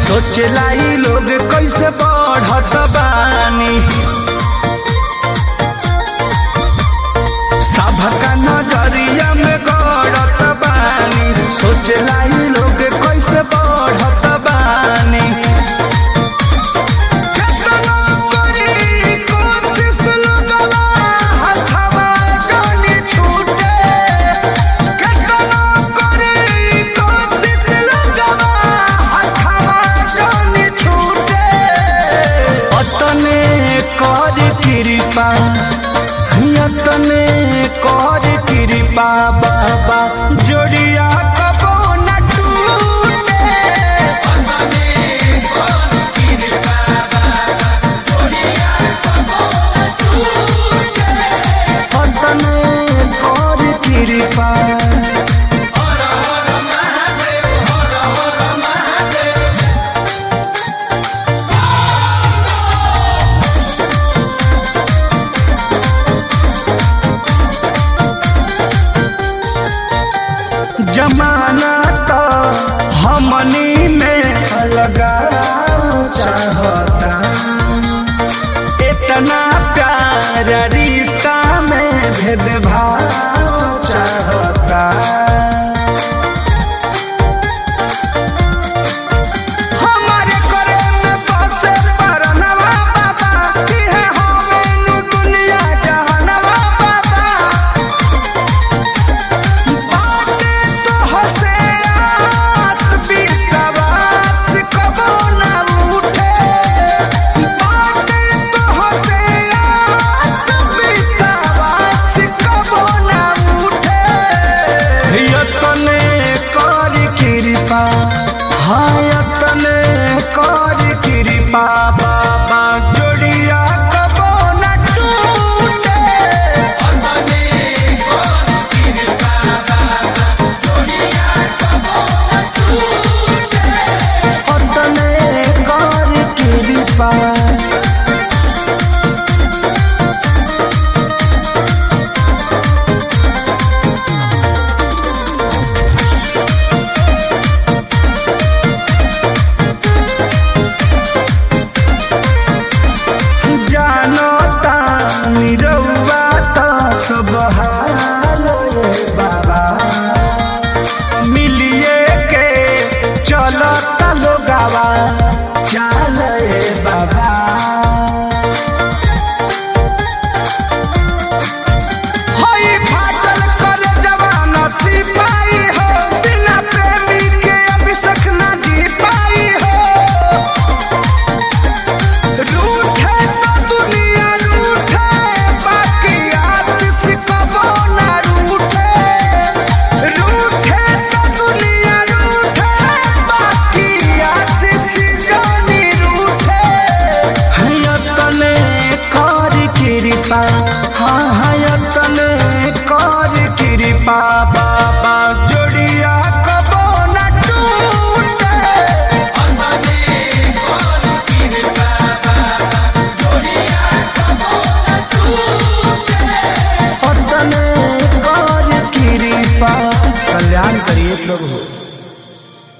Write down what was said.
सोचला ई लोग कैसे बढ़त बानी। सबका नजरिया में गड़त बानी, सोचला ई लोग कैसे बढ़त बानी। यतने कर कृपा बाबा जोड़िया कबो न टूटे। यतने कर कृपा जमाना तो हमनी में लगा चाहता, इतना प्यार रिश्ता में भेदभाव चाहता। हमारे करे में बसे परनवा बाबा, कि है हमें दुनिया जहानवा बाबा। यतने कर कृपा बाबा जोड़िया कबो न टूटे। यतने कर कृपा सब हाल बाबा मिलिए के चलता लोगावा चाल बाबा। होई फाटल कर जवान सिपाही हो, बिना प्रेमी के अभिषेक ना जी पाई हो। रूठे तो दुनिया रूठे, बाकी आशीष कबो ना रूठे। रूठे तो दुनिया रूठे, बाकी आशीष जानी रूठे। यतने कर कृपा, हाँ यतने कर कृपा बाबा जोड़िया कबो न टूटे। यतने कर कृपा। कल्याण करिए प्रभु।